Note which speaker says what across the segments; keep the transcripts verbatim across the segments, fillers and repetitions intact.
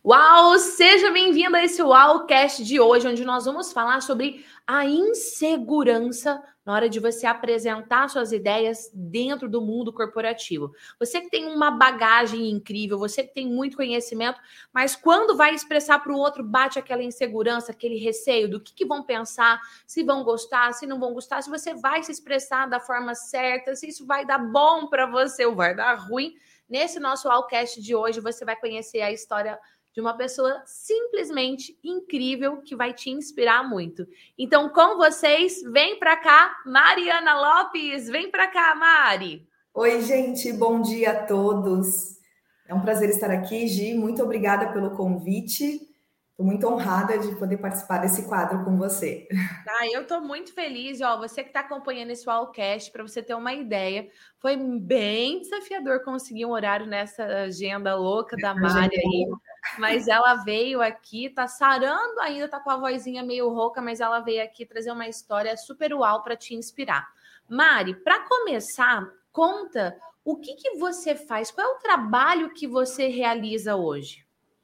Speaker 1: Uau! Seja bem-vindo a esse Uaucast de hoje, onde nós vamos falar sobre a insegurança na hora de você apresentar suas ideias dentro do mundo corporativo. Você que tem uma bagagem incrível, você que tem muito conhecimento, mas quando vai expressar para o outro, bate aquela insegurança, aquele receio do que, que vão pensar, se vão gostar, se não vão gostar, se você vai se expressar da forma certa, se isso vai dar bom para você ou vai dar ruim. Nesse nosso Uaucast de hoje, você vai conhecer a história de uma pessoa simplesmente incrível que vai te inspirar muito. Então, com vocês, vem para cá, Mariana Lopes. Vem para cá, Mari.
Speaker 2: Oi, gente, bom dia a todos. É um prazer estar aqui, Gi. Muito obrigada pelo convite. Estou muito honrada de poder participar desse quadro com você.
Speaker 1: Ah, eu estou muito feliz. Ó, você que está acompanhando esse Uaucast, para você ter uma ideia, foi bem desafiador conseguir um horário nessa agenda louca da Mari aí. Mas ela veio aqui, tá sarando ainda, tá com a vozinha meio rouca, mas ela veio aqui trazer uma história super uau para te inspirar. Mari, para começar, conta o que, que você faz, qual é o trabalho que você realiza hoje?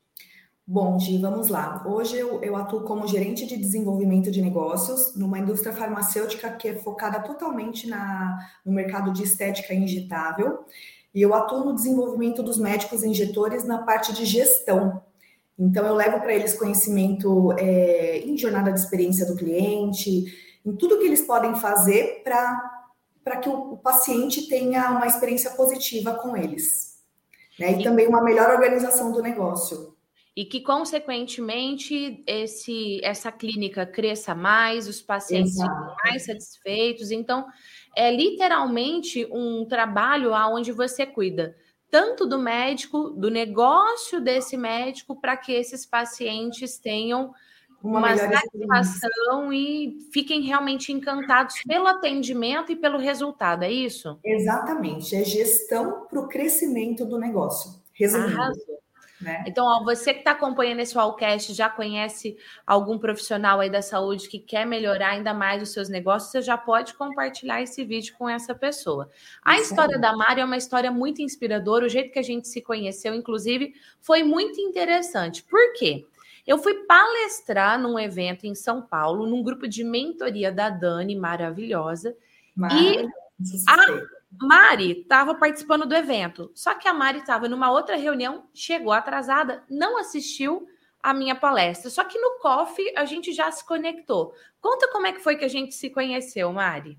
Speaker 2: Bom, Gi, vamos lá. Hoje eu, eu atuo como gerente de desenvolvimento de negócios numa indústria farmacêutica que é focada totalmente na, no mercado de estética injetável. E eu atuo no desenvolvimento dos médicos injetores na parte de gestão. Então, eu levo para eles conhecimento é, em jornada de experiência do cliente, em tudo que eles podem fazer para que o, o paciente tenha uma experiência positiva com eles. Né? E, e também uma melhor organização do negócio.
Speaker 1: E que, consequentemente, esse, essa clínica cresça mais, os pacientes Exato. Fiquem mais satisfeitos. Então, é literalmente um trabalho onde você cuida tanto do médico, do negócio desse médico, para que esses pacientes tenham uma, uma satisfação e fiquem realmente encantados pelo atendimento e pelo resultado, é isso?
Speaker 2: Exatamente, é gestão para o crescimento do negócio, resumindo.
Speaker 1: Arrasou. Né? Então, ó, você que está acompanhando esse Uaucast, já conhece algum profissional aí da saúde que quer melhorar ainda mais os seus negócios, você já pode compartilhar esse vídeo com essa pessoa. A Isso história é. da Mari é uma história muito inspiradora, o jeito que a gente se conheceu, inclusive, foi muito interessante. Por quê? Eu fui palestrar num evento em São Paulo, num grupo de mentoria da Dani, maravilhosa,
Speaker 2: Maravilhosa.
Speaker 1: e a Mari estava participando do evento, só que a Mari estava numa outra reunião, chegou atrasada, não assistiu a minha palestra. Só que no coffee a gente já se conectou. Conta como é que foi que a gente se conheceu, Mari.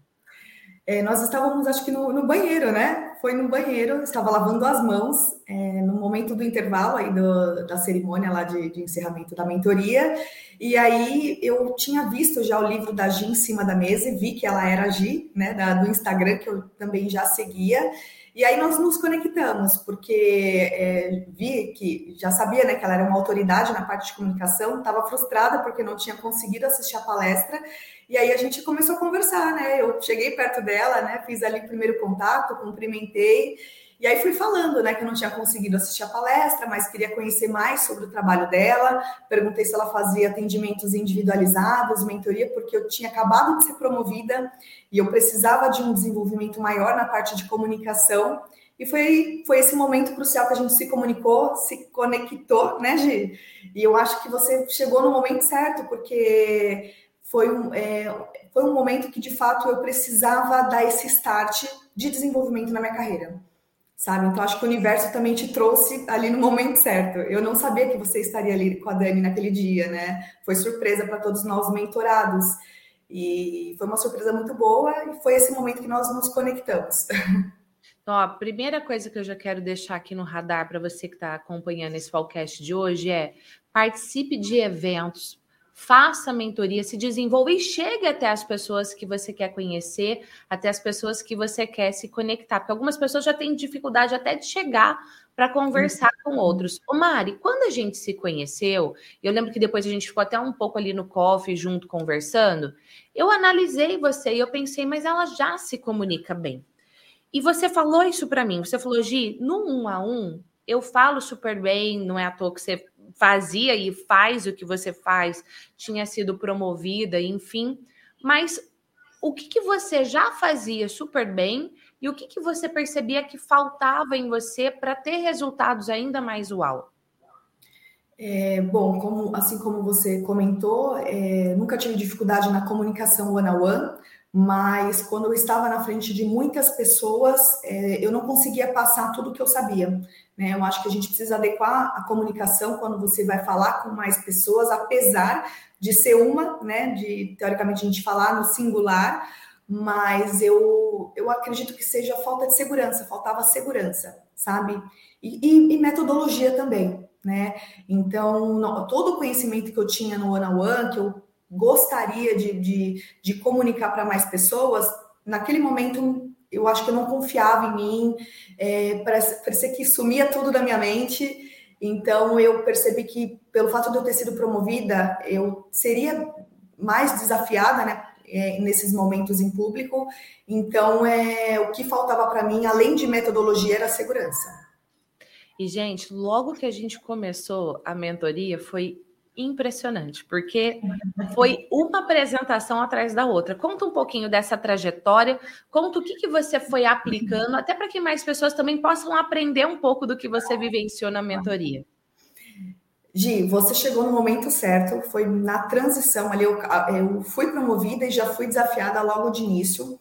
Speaker 2: É, nós estávamos, acho que no, no banheiro, né? Foi no banheiro, estava lavando as mãos, é, no momento do intervalo aí do, da cerimônia lá de, de encerramento da mentoria. E aí eu tinha visto já o livro da Gi em cima da mesa e vi que ela era a Gi, né? Da, do Instagram, que eu também já seguia. E aí nós nos conectamos, porque é, vi que já sabia, né, que ela era uma autoridade na parte de comunicação, estava frustrada porque não tinha conseguido assistir a palestra, e aí a gente começou a conversar, né? Eu cheguei perto dela, né? Fiz ali o primeiro contato, cumprimentei, e aí fui falando, né, que eu não tinha conseguido assistir a palestra, mas queria conhecer mais sobre o trabalho dela. Perguntei se ela fazia atendimentos individualizados, mentoria, porque eu tinha acabado de ser promovida e eu precisava de um desenvolvimento maior na parte de comunicação. E foi, foi esse momento crucial que a gente se comunicou, se conectou, né, Gi? E eu acho que você chegou no momento certo, porque foi um, é, foi um momento que, de fato, eu precisava dar esse start de desenvolvimento na minha carreira. Sabe? Então, acho que o universo também te trouxe ali no momento certo. Eu não sabia que você estaria ali com a Dani naquele dia, né? Foi surpresa para todos nós mentorados. E foi uma surpresa muito boa e foi esse momento que nós nos conectamos.
Speaker 1: Então, ó, a primeira coisa que eu já quero deixar aqui no radar para você que está acompanhando esse podcast de hoje é participe de eventos, faça mentoria, se desenvolva e chegue até as pessoas que você quer conhecer, até as pessoas que você quer se conectar, porque algumas pessoas já têm dificuldade até de chegar para conversar com outros. Ô Mari, quando a gente se conheceu, eu lembro que depois a gente ficou até um pouco ali no coffee junto conversando, eu analisei você e eu pensei, mas ela já se comunica bem. E você falou isso para mim, você falou, Gi, no um a um, eu falo super bem, não é à toa que você fazia e faz o que você faz, tinha sido promovida, enfim. Mas o que, que você já fazia super bem e o que, que você percebia que faltava em você para ter resultados ainda mais uau?
Speaker 2: É, bom, como, assim como você comentou, é, nunca tive dificuldade na comunicação one-on-one, mas quando eu estava na frente de muitas pessoas, é, eu não conseguia passar tudo o que eu sabia, né? Eu acho que a gente precisa adequar a comunicação quando você vai falar com mais pessoas, apesar de ser uma, né? De, teoricamente, a gente falar no singular, mas eu, eu acredito que seja falta de segurança, faltava segurança, sabe? E, e, e metodologia também, né? Então, no, todo o conhecimento que eu tinha no one-on-one, que eu gostaria de, de, de comunicar para mais pessoas, naquele momento eu acho que eu não confiava em mim, é, parecia que sumia tudo da minha mente. Então, eu percebi que, pelo fato de eu ter sido promovida, eu seria mais desafiada, né? É, nesses momentos em público. Então, é, o que faltava para mim, além de metodologia, era segurança.
Speaker 1: E, gente, logo que a gente começou a mentoria, foi impressionante, porque foi uma apresentação atrás da outra. Conta um pouquinho dessa trajetória, conta o que, que você foi aplicando, até para que mais pessoas também possam aprender um pouco do que você vivenciou na mentoria.
Speaker 2: Gi, você chegou no momento certo, foi na transição ali, eu, eu fui promovida e já fui desafiada logo de início.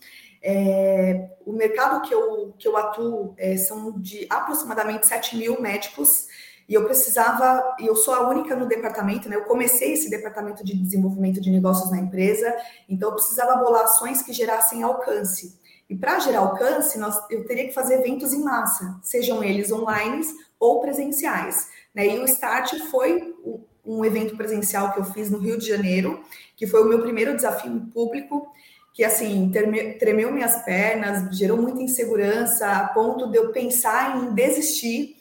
Speaker 2: É, o mercado que eu, que eu atuo é, são de aproximadamente sete mil médicos e eu precisava, e eu sou a única no departamento, né? Eu comecei esse departamento de desenvolvimento de negócios na empresa, então eu precisava bolar ações que gerassem alcance. E para gerar alcance, nós, eu teria que fazer eventos em massa, sejam eles online ou presenciais. Né? E o Start foi um evento presencial que eu fiz no Rio de Janeiro, que foi o meu primeiro desafio em público, que assim, tremeu minhas pernas, gerou muita insegurança, a ponto de eu pensar em desistir.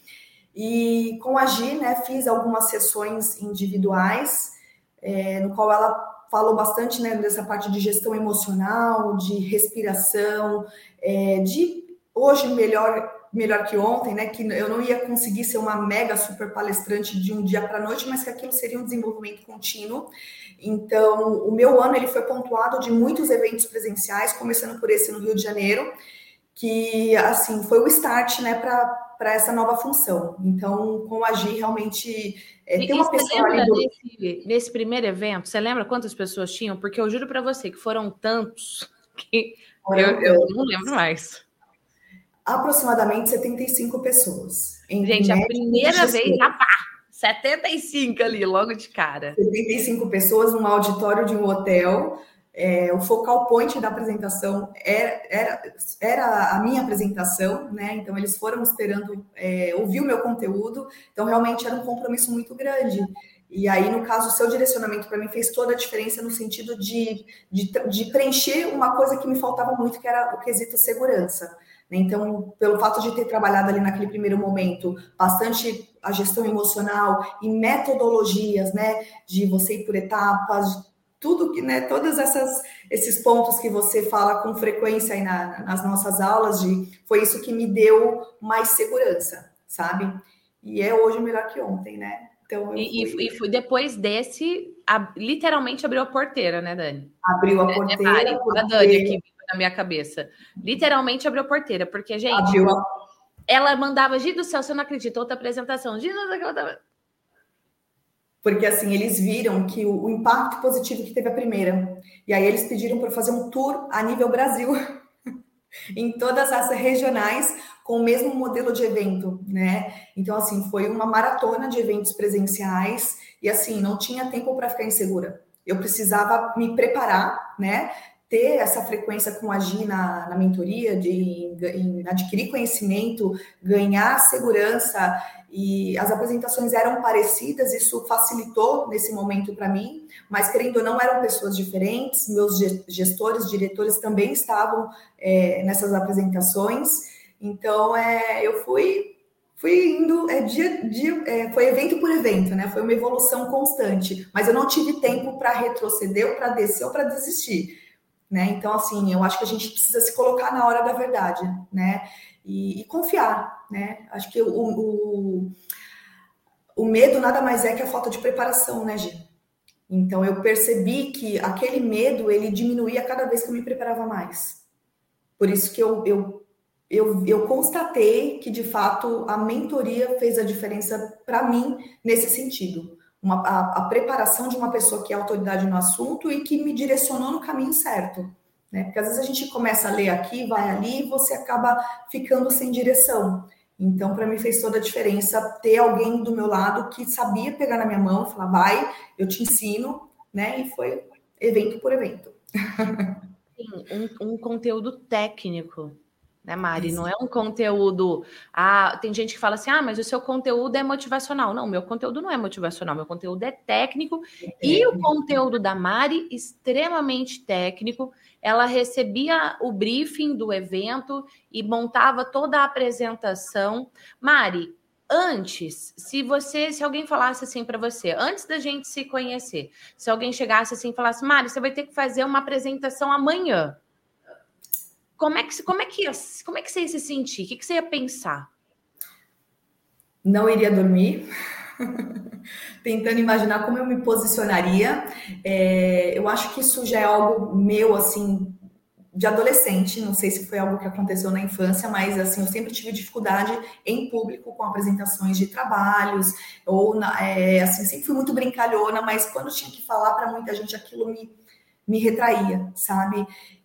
Speaker 2: E com a Gi, né, fiz algumas sessões individuais, é, no qual ela falou bastante, né, dessa parte de gestão emocional, de respiração, é, de hoje melhor melhor que ontem, né, que eu não ia conseguir ser uma mega super palestrante de um dia para a noite, mas que aquilo seria um desenvolvimento contínuo. Então, o meu ano ele foi pontuado de muitos eventos presenciais, começando por esse no Rio de Janeiro, que, assim, foi o start, né, para essa nova função. Então, com a Gi, realmente, é, tem uma pessoa ali do...
Speaker 1: nesse, nesse primeiro evento, você lembra quantas pessoas tinham? Porque eu juro para você que foram tantos que eu, eu não lembro mais.
Speaker 2: Aproximadamente setenta e cinco pessoas.
Speaker 1: Gente, a primeira vez, rapá, setenta e cinco ali, logo de cara.
Speaker 2: setenta e cinco pessoas num auditório de um hotel. É, o focal point da apresentação era, era, era a minha apresentação, né? Então, eles foram esperando é, ouvir o meu conteúdo. Então, realmente era um compromisso muito grande. E aí, no caso, o seu direcionamento para mim fez toda a diferença no sentido de, de, de preencher uma coisa que me faltava muito, que era o quesito segurança. Então, pelo fato de ter trabalhado ali naquele primeiro momento bastante a gestão emocional e metodologias, né, de você ir por etapas, tudo que, né, todos essas, esses pontos que você fala com frequência aí na, nas nossas aulas, de, foi isso que me deu mais segurança, sabe? E é hoje melhor que ontem, né? Então,
Speaker 1: e, fui... e foi depois desse, a, literalmente abriu a porteira, né, Dani?
Speaker 2: Abriu a porteira.
Speaker 1: É, porque... A Dani aqui na minha cabeça. Literalmente abriu a porteira, porque, gente, a... ela mandava, Gi do céu, você não acredita, outra apresentação, Gi do céu,
Speaker 2: porque assim, eles viram que o, o impacto positivo que teve a primeira, e aí eles pediram para fazer um tour a nível Brasil, em todas as regionais, com o mesmo modelo de evento, né? Então, assim, foi uma maratona de eventos presenciais, e assim, não tinha tempo para ficar insegura. Eu precisava me preparar, né? Ter essa frequência com agir na, na mentoria, de em adquirir conhecimento, ganhar segurança, e as apresentações eram parecidas, isso facilitou nesse momento para mim, mas querendo ou não, eram pessoas diferentes, meus gestores, diretores também estavam é, nessas apresentações, então é, eu fui, fui indo, é, dia, dia, é, foi evento por evento, né? Foi uma evolução constante, mas eu não tive tempo para retroceder, ou para descer, ou para desistir. Né? Então, assim, eu acho que a gente precisa se colocar na hora da verdade, né? E, e confiar, né? Acho que o, o, o medo nada mais é que a falta de preparação, né, Gi? Então, eu percebi que aquele medo, ele diminuía cada vez que eu me preparava mais. Por isso que eu, eu eu, eu constatei que, de fato, a mentoria fez a diferença para mim nesse sentido. Uma, a, a preparação de uma pessoa que é autoridade no assunto e que me direcionou no caminho certo. Né? Porque às vezes a gente começa a ler aqui, vai ali, e você acaba ficando sem direção. Então, para mim, fez toda a diferença ter alguém do meu lado que sabia pegar na minha mão e falar, vai, eu te ensino, né? E foi evento por evento.
Speaker 1: Sim, um, um conteúdo técnico, né, Mari? Não é um conteúdo... Ah, tem gente que fala assim, ah, mas o seu conteúdo é motivacional. Não, meu conteúdo não é motivacional, meu conteúdo é técnico. É. E o conteúdo da Mari, extremamente técnico. Ela recebia o briefing do evento e montava toda a apresentação. Mari, antes, se você, se alguém falasse assim para você, antes da gente se conhecer, se alguém chegasse assim e falasse, Mari, você vai ter que fazer uma apresentação amanhã. Como é que, como é que, como é que você ia se sentir? O que, que você ia pensar?
Speaker 2: Não iria dormir. Tentando imaginar como eu me posicionaria. É, eu acho que isso já é algo meu, assim, de adolescente. Não sei se foi algo que aconteceu na infância, mas, assim, eu sempre tive dificuldade em público com apresentações de trabalhos, ou, na, é, assim, sempre fui muito brincalhona, mas quando tinha que falar para muita gente, aquilo me, me retraía, sabe?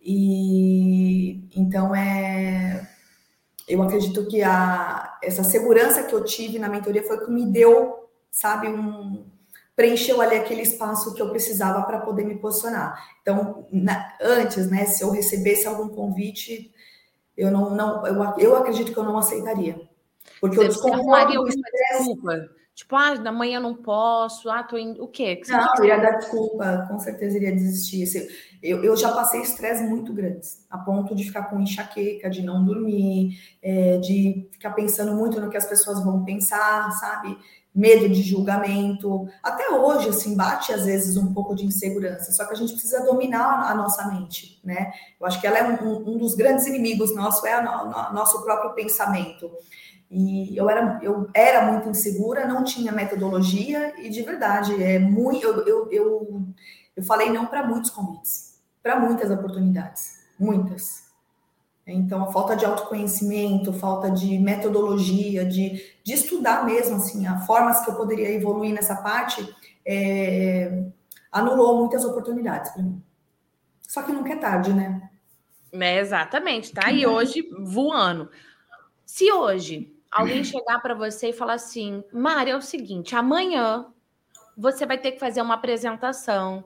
Speaker 2: E, então, é... eu acredito que a, essa segurança que eu tive na mentoria foi que me deu, sabe, um, preencheu ali aquele espaço que eu precisava para poder me posicionar. Então, na, antes, né, se eu recebesse algum convite, eu não, não eu, eu acredito que eu não aceitaria. Porque
Speaker 1: você,
Speaker 2: eu
Speaker 1: você arrumaria alguma desculpa? Tipo, ah, na manhã eu não posso, ah, tô indo... O quê? Que
Speaker 2: não,
Speaker 1: que
Speaker 2: eu ia dar desculpa, com certeza iria desistir. Eu, eu já passei estresse muito grandes, a ponto de ficar com enxaqueca, de não dormir, é, de ficar pensando muito no que as pessoas vão pensar, sabe? Medo de julgamento. Até hoje, assim, bate às vezes um pouco de insegurança, só que a gente precisa dominar a nossa mente, né? Eu acho que ela é um, um dos grandes inimigos nossos, é o nosso próprio pensamento. E eu era, eu era muito insegura, não tinha metodologia e, de verdade, é muito, eu, eu, eu, eu falei não para muitos convites, para muitas oportunidades, muitas. Então, a falta de autoconhecimento, falta de metodologia, de, de estudar mesmo, assim, as formas que eu poderia evoluir nessa parte, é, anulou muitas oportunidades para mim. Só que nunca é tarde, né?
Speaker 1: É, exatamente, tá? E hoje, voando. Se hoje alguém chegar para você e falar assim, Mari, é o seguinte, amanhã você vai ter que fazer uma apresentação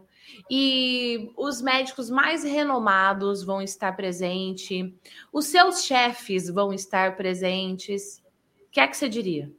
Speaker 1: e os médicos mais renomados vão estar presentes, os seus chefes vão estar presentes, o que é que você diria?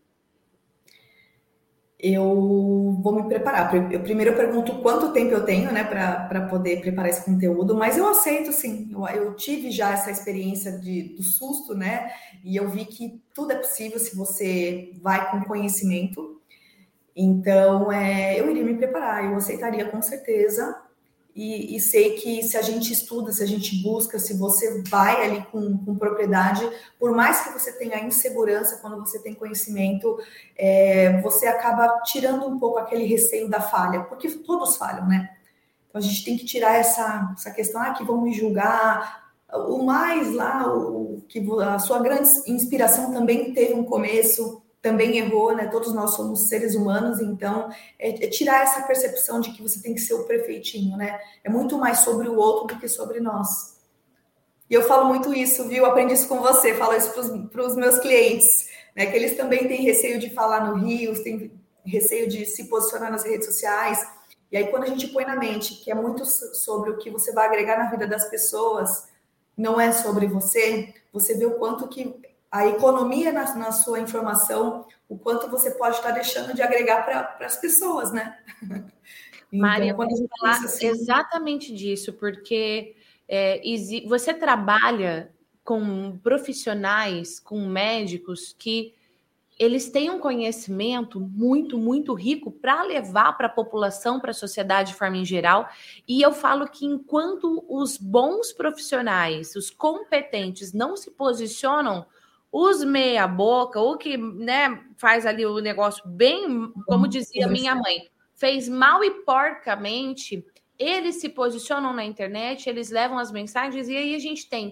Speaker 2: Eu vou me preparar. Eu, primeiro eu pergunto quanto tempo eu tenho, né, para poder preparar esse conteúdo, mas eu aceito sim. Eu, eu tive já essa experiência de, do susto, né? E eu vi que tudo é possível se você vai com conhecimento. Então, é, eu iria me preparar, eu aceitaria com certeza. E, e sei que se a gente estuda, se a gente busca, se você vai ali com, com propriedade, por mais que você tenha insegurança, quando você tem conhecimento, é, você acaba tirando um pouco aquele receio da falha, porque todos falham, né? Então a gente tem que tirar essa, essa questão, ah, que vão me julgar. O mais lá, o, que a sua grande inspiração também teve um começo, também errou, né? Todos nós somos seres humanos, então é, é tirar essa percepção de que você tem que ser o perfeitinho, né? É muito mais sobre o outro do que sobre nós. E eu falo muito isso, viu? Aprendi isso com você, falo isso para os meus clientes, né? Que eles também têm receio de falar no Rios, têm receio de se posicionar nas redes sociais. E aí, quando a gente põe na mente que é muito sobre o que você vai agregar na vida das pessoas, não é sobre você, você vê o quanto que a economia na, na sua informação, o quanto você pode estar deixando de agregar para as pessoas, né?
Speaker 1: Então, Maria, quando a gente falar assim... exatamente disso, porque é, você trabalha com profissionais, com médicos que eles têm um conhecimento muito, muito rico para levar para a população, para a sociedade de forma em geral. E eu falo que enquanto os bons profissionais, os competentes, não se posicionam, os meia boca, ou que, né, faz ali o negócio bem, como dizia minha mãe, fez mal e porcamente, eles se posicionam na internet, eles levam as mensagens, e aí a gente tem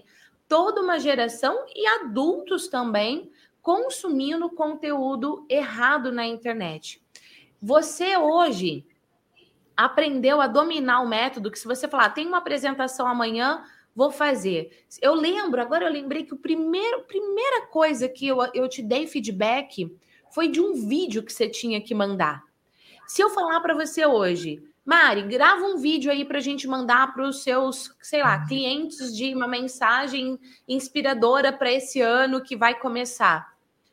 Speaker 1: toda uma geração e adultos também consumindo conteúdo errado na internet. Você hoje aprendeu a dominar o método que se você falar, tem uma apresentação amanhã, vou fazer. Eu lembro, agora eu lembrei que a primeira coisa que eu, eu te dei feedback foi de um vídeo que você tinha que mandar. Se eu falar para você hoje, Mari, grava um vídeo aí para a gente mandar para os seus, sei lá, clientes de uma mensagem inspiradora para esse ano que vai começar.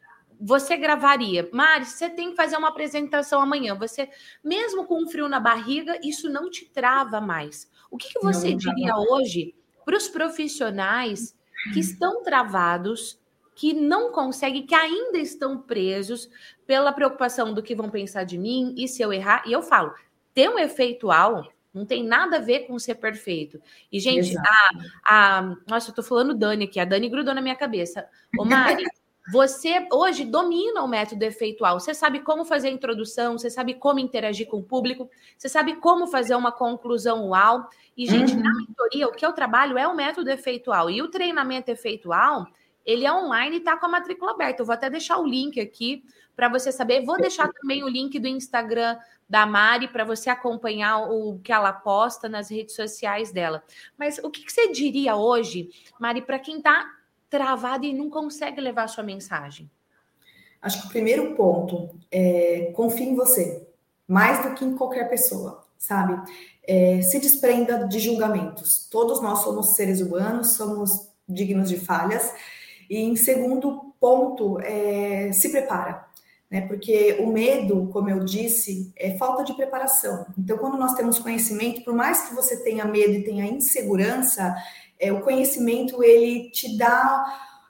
Speaker 1: Você gravaria. Mari, você tem que fazer uma apresentação amanhã. Você, mesmo com um frio na barriga, isso não te trava mais. O que, que você não, diria não. hoje para os profissionais que estão travados, que não conseguem, que ainda estão presos pela preocupação do que vão pensar de mim e se eu errar? E eu falo, ter um efeitual não tem nada a ver com ser perfeito. E, gente, a, a... Nossa, eu tô falando Dani aqui. A Dani grudou na minha cabeça. Ô, Mari... Você hoje domina o método efeitual. Você sabe como fazer a introdução, você sabe como interagir com o público, você sabe como fazer uma conclusão uau. E, gente, uhum. na mentoria, o que eu trabalho é o método efeitual. E o treinamento efeitual, ele é online e está com a matrícula aberta. Eu vou até deixar o link aqui para você saber. Vou deixar também o link do Instagram da Mari para você acompanhar o que ela posta nas redes sociais dela. Mas o que, que você diria hoje, Mari, para quem está travado e não consegue levar a sua mensagem?
Speaker 2: Acho que o primeiro ponto é confie em você, mais do que em qualquer pessoa, sabe? É, se desprenda de julgamentos. Todos nós somos seres humanos, somos dignos de falhas. E em segundo ponto, é, se prepara, né? Porque o medo, como eu disse, é falta de preparação. Então, quando nós temos conhecimento, por mais que você tenha medo e tenha insegurança, É, o conhecimento, ele te dá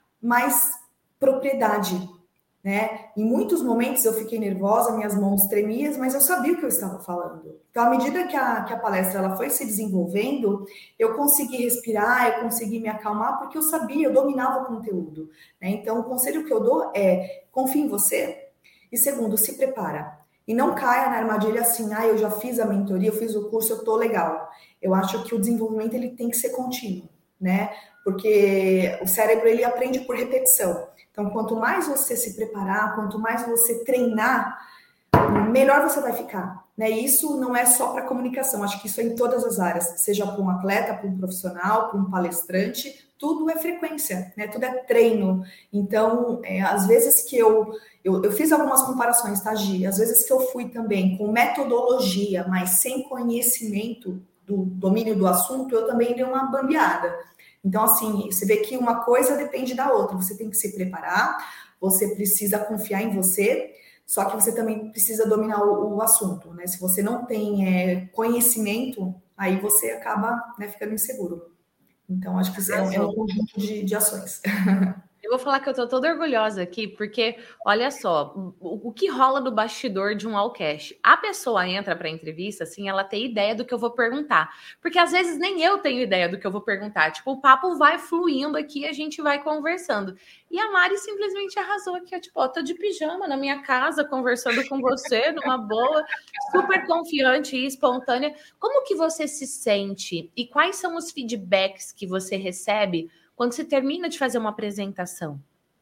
Speaker 2: mais propriedade, né? Em muitos momentos eu fiquei nervosa, minhas mãos tremiam, mas eu sabia o que eu estava falando. Então, à medida que a, que a palestra ela foi se desenvolvendo, eu consegui respirar, eu consegui me acalmar, porque eu sabia, eu dominava o conteúdo, né? Então, o conselho que eu dou é, confie em você. E segundo, se prepara. E não caia na armadilha assim, ah, eu já fiz a mentoria, eu fiz o curso, eu tô legal. Eu acho que o desenvolvimento, ele tem que ser contínuo, né? Porque o cérebro, ele aprende por repetição. Então, quanto mais você se preparar, quanto mais você treinar, melhor você vai ficar, né? E isso não é só para comunicação, acho que isso é em todas as áreas, seja para um atleta, para um profissional, para um palestrante, tudo é frequência, né? Tudo é treino. Então, é, às vezes que eu, eu, eu fiz algumas comparações, tá, Gi? Às vezes que eu fui também com metodologia, mas sem conhecimento do domínio do assunto, eu também dei uma bambeada. Então, assim, você vê que uma coisa depende da outra. Você tem que se preparar, você precisa confiar em você, só que você também precisa dominar o, o assunto, né? Se você não tem é, conhecimento, aí você acaba, né, ficando inseguro. Então, acho que isso é, é um conjunto de, de ações.
Speaker 1: Eu vou falar que eu tô toda orgulhosa aqui, porque, olha só, o, o que rola no bastidor de um Allcast? A pessoa entra para a entrevista, assim, ela tem ideia do que eu vou perguntar. Porque, às vezes, nem eu tenho ideia do que eu vou perguntar. Tipo, o papo vai fluindo aqui e a gente vai conversando. E a Mari simplesmente arrasou aqui. Eu, tipo, ó, tô de pijama na minha casa, conversando com você, numa boa, super confiante e espontânea. Como que você se sente? E quais são os feedbacks que você recebe quando você termina de fazer uma apresentação?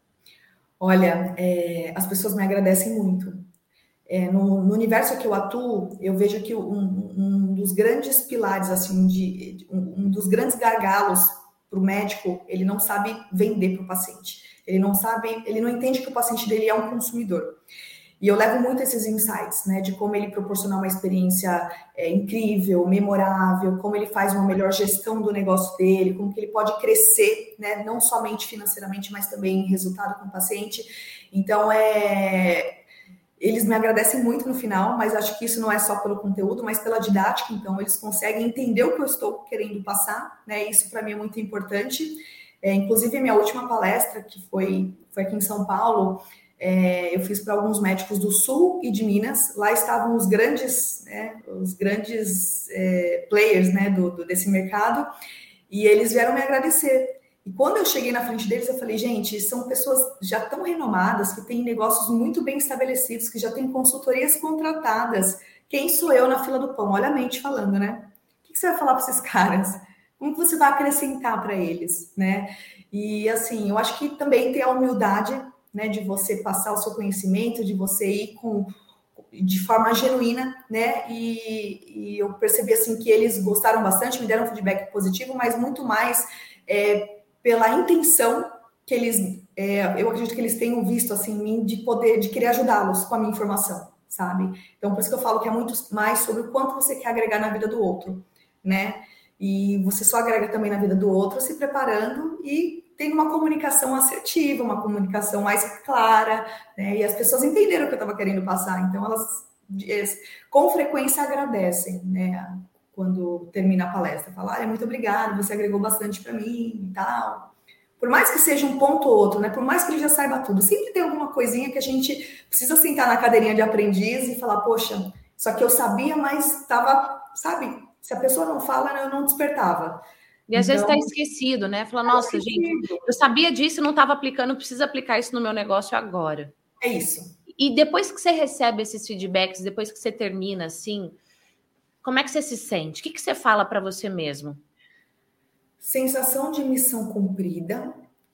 Speaker 2: Olha, é, as pessoas me agradecem muito. É, no, no universo que eu atuo, eu vejo que um, um dos grandes pilares, assim, de, de um, um dos grandes gargalos para o médico, ele não sabe vender para o paciente. Ele não sabe, ele não entende que o paciente dele é um consumidor. E eu levo muito esses insights, né, de como ele proporcionar uma experiência é, incrível, memorável, como ele faz uma melhor gestão do negócio dele, como que ele pode crescer, né, não somente financeiramente, mas também em resultado com o paciente. Então, é, eles me agradecem muito no final, mas acho que isso não é só pelo conteúdo, mas pela didática. Então, eles conseguem entender o que eu estou querendo passar, né, isso para mim é muito importante. É, inclusive, a minha última palestra, que foi, foi aqui em São Paulo, É, eu fiz para alguns médicos do Sul e de Minas. Lá estavam os grandes, né, os grandes é, players, né, do, do, desse mercado, e eles vieram me agradecer. E quando eu cheguei na frente deles, eu falei, gente, são pessoas já tão renomadas, que têm negócios muito bem estabelecidos, que já têm consultorias contratadas. Quem sou eu na fila do pão? Olha a mente falando, né? O que você vai falar para esses caras? Como que você vai acrescentar para eles, né? E assim, eu acho que também tem a humildade, né, de você passar o seu conhecimento, de você ir com de forma genuína, né? E, e eu percebi assim que eles gostaram bastante, me deram um feedback positivo, mas muito mais é, pela intenção que eles, é, eu acredito que eles tenham visto assim em mim de poder, de querer ajudá-los com a minha informação, sabe? Então por isso que eu falo que é muito mais sobre o quanto você quer agregar na vida do outro, né? E você só agrega também na vida do outro se preparando e tem uma comunicação assertiva, uma comunicação mais clara, né? E as pessoas entenderam o que eu estava querendo passar, então elas, elas com frequência agradecem, né? Quando termina a palestra, falam, ah, muito obrigada, você agregou bastante para mim e tal. Por mais que seja um ponto ou outro, né? Por mais que ele já saiba tudo, sempre tem alguma coisinha que a gente precisa sentar na cadeirinha de aprendiz e falar, poxa, isso aqui eu sabia, mas estava, sabe? Se a pessoa não fala, eu não despertava.
Speaker 1: E às então, vezes está esquecido, né? Fala, nossa, gente, eu sabia disso e não estava aplicando, preciso aplicar isso no meu negócio agora.
Speaker 2: É isso.
Speaker 1: E depois que você recebe esses feedbacks, depois que você termina, assim, como é que você se sente? O que, que você fala para você mesmo?
Speaker 2: Sensação de missão cumprida,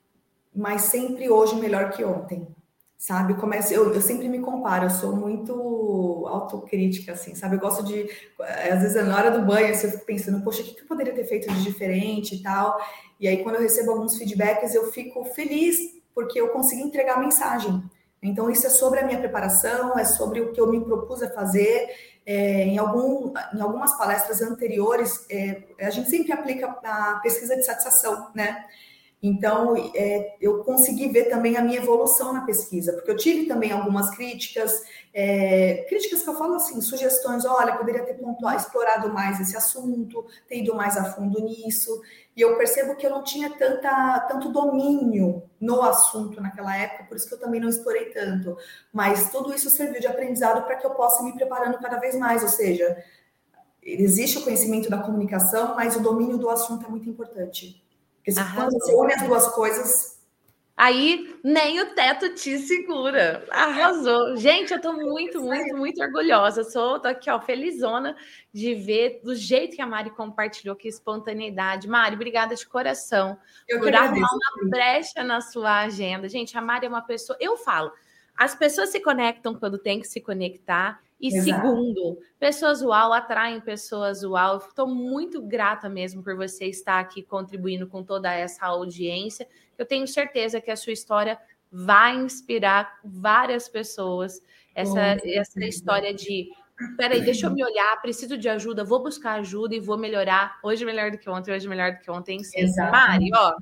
Speaker 2: mas sempre hoje melhor que ontem. Sabe, começo, eu, eu sempre me comparo, eu sou muito autocrítica, assim, sabe? Eu gosto de, às vezes, na hora do banho, assim, eu fico pensando, poxa, o que eu poderia ter feito de diferente e tal? E aí, quando eu recebo alguns feedbacks, eu fico feliz, porque eu consegui entregar a mensagem. Então, isso é sobre a minha preparação, é sobre o que eu me propus a fazer. É, em, algum, em algumas palestras anteriores, é, a gente sempre aplica a pesquisa de satisfação, né? Então, é, eu consegui ver também a minha evolução na pesquisa, porque eu tive também algumas críticas, é, críticas que eu falo assim, sugestões, olha, poderia ter pontuado, explorado mais esse assunto, ter ido mais a fundo nisso, e eu percebo que eu não tinha tanta, tanto domínio no assunto naquela época, por isso que eu também não explorei tanto, mas tudo isso serviu de aprendizado para que eu possa me preparando cada vez mais, ou seja, existe o conhecimento da comunicação, mas o domínio do assunto é muito importante. Porque se quando você une as duas coisas...
Speaker 1: Aí nem o teto te segura. Arrasou. Gente, eu tô muito, muito, muito orgulhosa. Sou, tô aqui, ó, felizona de ver do jeito que a Mari compartilhou, que espontaneidade. Mari, obrigada de coração
Speaker 2: eu
Speaker 1: por arrumar uma brecha na sua agenda. Gente, a Mari é uma pessoa... Eu falo, as pessoas se conectam quando tem que se conectar. E Exato. Segundo, pessoas uau atraem pessoas uau. Estou muito grata mesmo por você estar aqui contribuindo com toda essa audiência. Eu tenho certeza que a sua história vai inspirar várias pessoas. Essa, essa história de, peraí, deixa eu me olhar, preciso de ajuda, vou buscar ajuda e vou melhorar. Hoje melhor do que ontem, hoje melhor do que ontem. Sim. Mari, ó,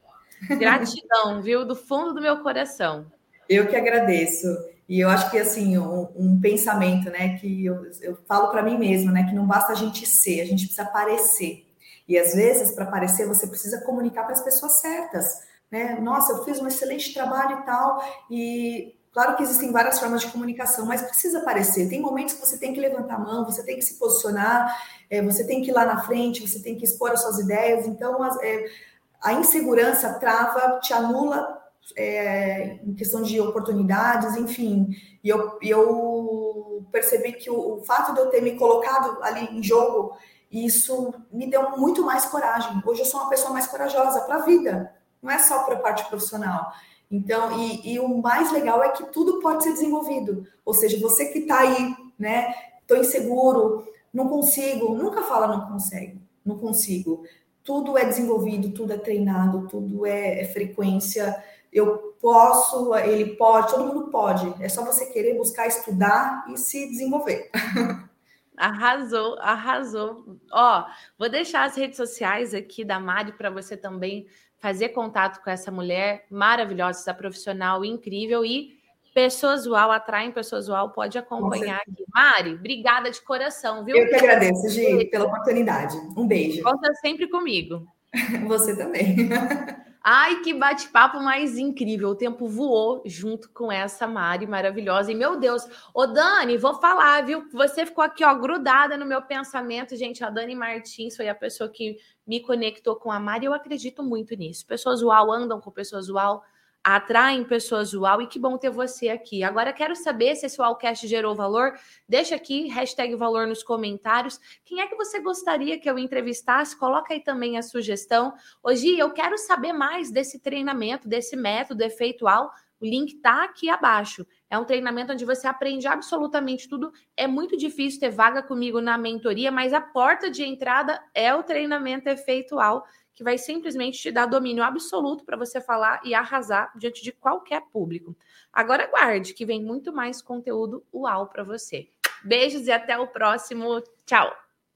Speaker 1: gratidão, viu? Do fundo do meu coração.
Speaker 2: Eu que agradeço. E eu acho que, assim, um, um pensamento, né, que eu, eu falo para mim mesma, né, que não basta a gente ser, a gente precisa parecer. E, às vezes, para parecer, você precisa comunicar para as pessoas certas, né? Nossa, eu fiz um excelente trabalho e tal, e claro que existem várias formas de comunicação, mas precisa parecer. Tem momentos que você tem que levantar a mão, você tem que se posicionar, é, você tem que ir lá na frente, você tem que expor as suas ideias. Então, as, é, a insegurança trava, te anula, É, em questão de oportunidades, enfim, e eu, eu percebi que o, o fato de eu ter me colocado ali em jogo, isso me deu muito mais coragem. Hoje eu sou uma pessoa mais corajosa para a vida, não é só para a parte profissional. Então, e, e o mais legal é que tudo pode ser desenvolvido, ou seja, você que está aí, né, estou inseguro, não consigo, nunca fala não consegue, não consigo. Tudo é desenvolvido, tudo é treinado, tudo é, é frequência. Eu posso, ele pode, todo mundo pode. É só você querer buscar estudar e se desenvolver.
Speaker 1: Arrasou, arrasou. Ó, vou deixar as redes sociais aqui da Mari para você também fazer contato com essa mulher maravilhosa, essa profissional incrível. E pessoas uau atraem pessoas uau, pode acompanhar aqui. Mari, obrigada de coração, viu?
Speaker 2: Eu que agradeço, Gi, pela oportunidade. Um beijo.
Speaker 1: Conta sempre comigo.
Speaker 2: Você também.
Speaker 1: Ai, que bate-papo mais incrível. O tempo voou junto com essa Mari maravilhosa. E, meu Deus, ô Dani, vou falar, viu? Você ficou aqui, ó, grudada no meu pensamento. Gente, a Dani Martins foi a pessoa que me conectou com a Mari. Eu acredito muito nisso. Pessoas uau andam com pessoas uau, atraem pessoas uau e que bom ter você aqui. Agora quero saber se esse Uaucast gerou valor. Deixa aqui, hashtag valor nos comentários. Quem é que você gostaria que eu entrevistasse? Coloca aí também a sugestão. Hoje eu quero saber mais desse treinamento, desse método efeitual. O link tá aqui abaixo. É um treinamento onde você aprende absolutamente tudo. É muito difícil ter vaga comigo na mentoria, mas a porta de entrada é o treinamento efeitual, que vai simplesmente te dar domínio absoluto para você falar e arrasar diante de qualquer público. Agora aguarde, que vem muito mais conteúdo uau para você. Beijos e até o próximo. Tchau!